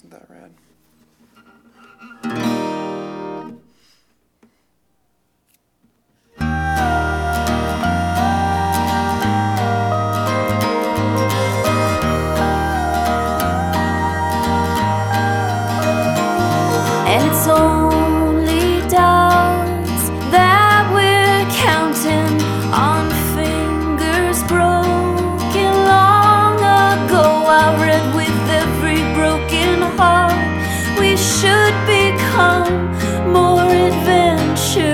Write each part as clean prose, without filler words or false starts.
Isn't that rad? And it's only doubts that we're counting on fingers broken long ago. I read with every broken heart we should become more adventurous.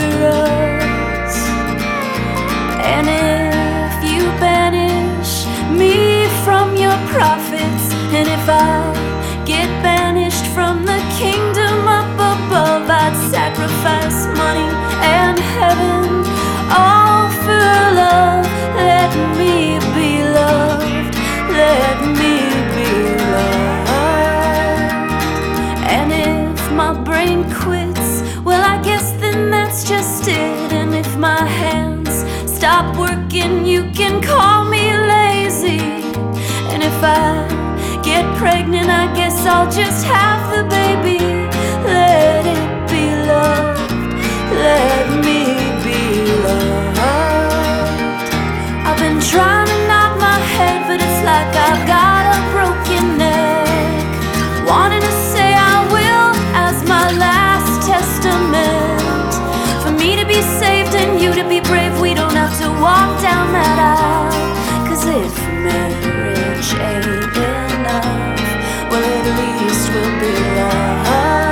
And if you banish me from your prophets, and if I get banished from the kingdom up above, I'd sacrifice money and heaven all for love. Let me be loved, let me be loved. And if my brain quits, well, I guess then that's just it. And if my hands stop working, you can call me lazy. And if I get pregnant, I guess I'll just have the baby. Let it be loved, let me be loved. I've been trying to nod my head, but it's like I've got a broken neck. Wanting to say I will as my last testament. For me to be saved and you to be brave, we don't have to walk down that aisle. 'Cause if marriage ain't enough, well, at least we'll be loved.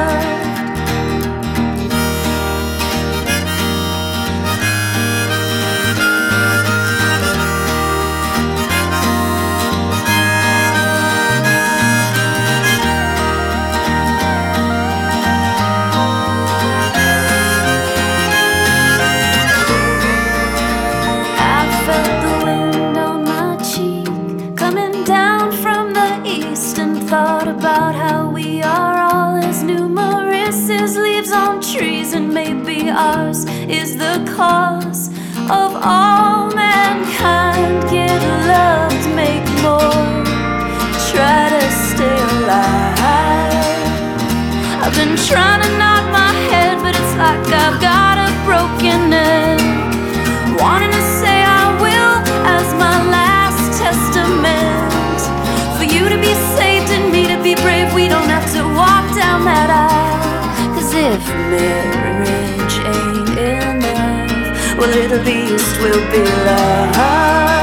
I felt the wind on my cheek coming down from the east, and thought about how we are all as numerous as leaves on trees, and maybe ours is the cause of all mankind. Get loved, make more, try to stay alive. I've been trying to nod my head, but it's like I've got a broken neck. Wanting to say I will as my last testament. For you to be saved and me to be brave, we don't have to walk down that aisle. 'Cause if marriage ain't enough, well, at least we'll be loved.